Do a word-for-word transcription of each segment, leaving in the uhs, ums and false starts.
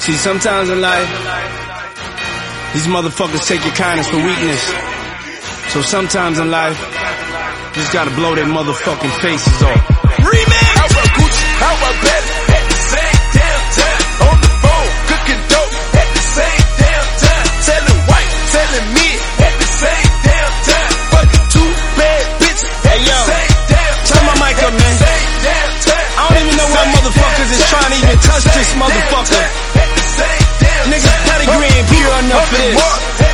See, sometimes in life, these motherfuckers take your kindness for weakness. So sometimes in life, you just gotta blow their motherfucking faces off. Remix! How I Gucci, how I bet at the same damn time. On the phone, cooking dope at the same damn time. Selling white, selling mid at the same damn time. Fucking two bad bitches at the same damn time. Turn my mic up, man. I don't even know why motherfuckers is trying to even touch this motherfucker. Niggas pedigree ain't pure enough for this.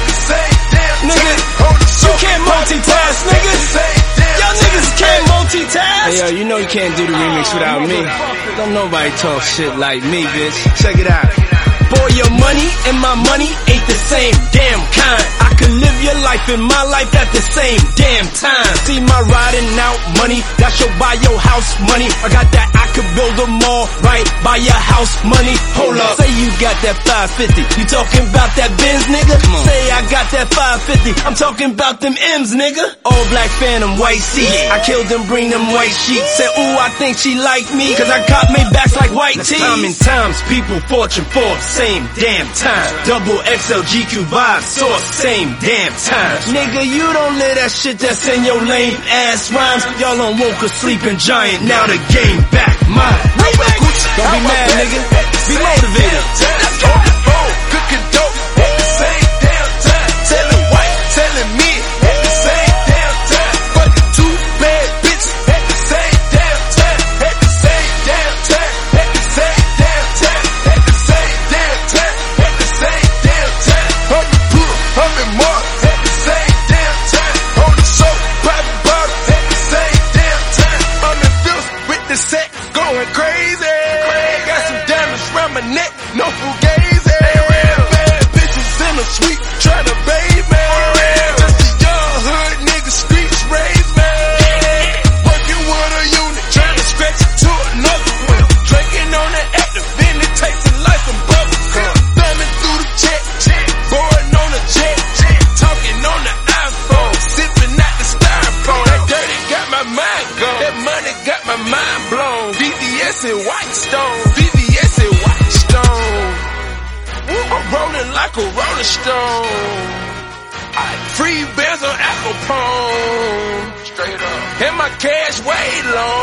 Nigga, you can't multitask, niggas. Y'all niggas can't multitask. Hey, yo, you know you can't do the remix without me. Don't nobody talk shit like me, bitch. Check it out. Boy, your money and my money ain't the same damn kind. I can live your life and my life at the same damn time. See my riding out money, that should buy your house money. I got that, I could build a mall, right, buy your house money. Hold up, say you got that five fifty. You talking about that Benz, nigga? Say I got that five fifty. I'm talking about them M's, nigga. All black Phantom, white seat. I killed them, bring them white sheets. Said, ooh, I think she like me, cause I got made backs like white tees. Time and times, people, fortune, Forbes, same damn time. Double X L G Q vibe, source, same damn time. Nigga, you don't live that shit that's in your lame ass rhymes. Y'all don't woke a sleeping giant, now the game back mine. Don't be mad, nigga. Be motivated. Let's go. Cooking dope at the same damn time. Selling white, selling mid at the same damn time. Fucking two bad bitches at the same damn time. At the same damn time. At the same damn time. At the same damn time. At the same damn time. I'm the pool, I'm in Mars at the same damn time. On the show, private bottle at the same damn time. I'm in Phil's with the set going crazy. Got some diamonds round my neck, no fugazi. Bad bitches in the suite trying to bathe me. Just a young hood nigga, streets raised me. Working with a unit, trying to scratch it to another one. Drinking on the active, then it tasting like some bubble gum. Thumbing through the check, boring on the jet, talking on the iPhone, sipping out the styrofoam. That dirty got my mind gone, that money got my mind blown. V V S and White Stone, V V S and White Stone. I'm rolling like a rolling stone. Free bands on Apple Pone. Straight up. And my cash way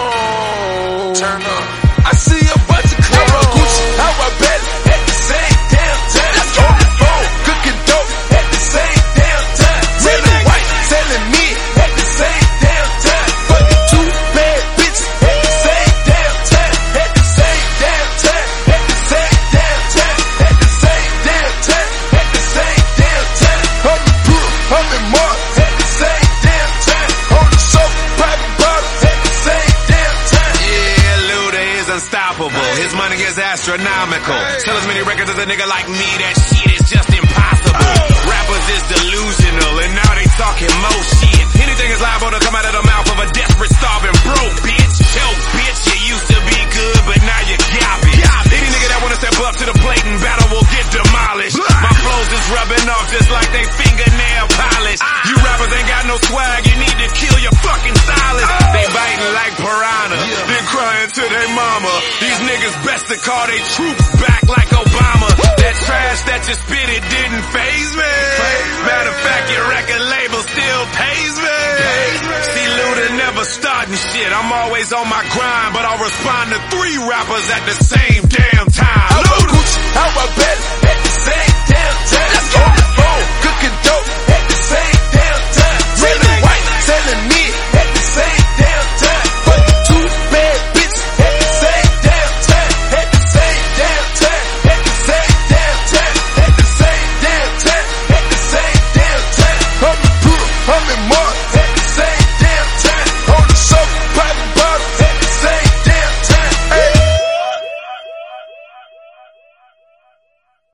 long. Turn up. I see a bunch of clothes. How I Gucci, how I bet at the same damn time. Let's on the phone, cooking dope at the same damn time. Selling white, selling mid at the same damn time. Fucking two bad bitches at the same damn time. At the same damn time. At the same damn time. At the same damn time. At the same damn time. I'm the pool, I'm in Mars at the same damn time. On the show, private bottle at the same damn time. Yeah, Luda is unstoppable. His money is astronomical. Sell as many records as a nigga like me, that shit is just impossible. Rappers is delusional, and now they talking more shit. Anything is liable to come out of the mouth of a desperate, starving, broke bitch. Yo, bitch, you used to be good, but now you're garbage. Any nigga that wanna step up to the plate and battle will get demolished. My flows is rubbing off just like they fingernail polish. You rappers ain't got no swag, you need to kill your fucking stylist. They biting like piranha, then crying to their mama. These niggas best to call they troops back like Obama. That trash that you spit, it didn't faze me. Matter of fact, your record label still pays me. See, Luda never starting shit. I'm always on my grind, but I'll respond to three rappers at the same damn time. How I Gucci, how I bet